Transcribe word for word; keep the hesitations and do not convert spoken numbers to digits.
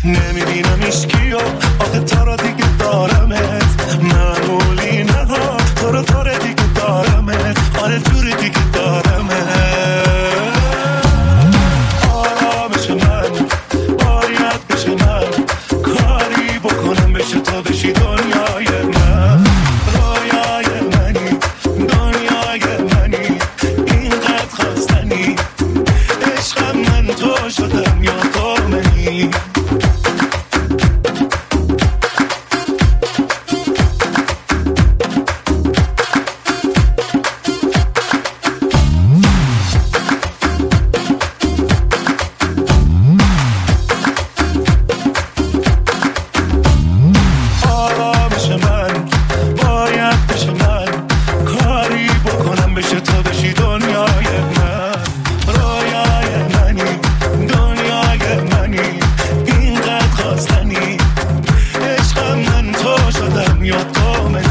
نمیبینم ایشکیو آخه تو رو دیگه دارمت معمولی نه ها تو رو تو رو دیگه دارمت آره جوری دیگه دارمت آرامش من باید بشه من کاری بکنم بشه تا بشی دنیای من رویای منی دنیای منی اینقدر خواستنی عشقم من تو شدم یا تو منی یا تو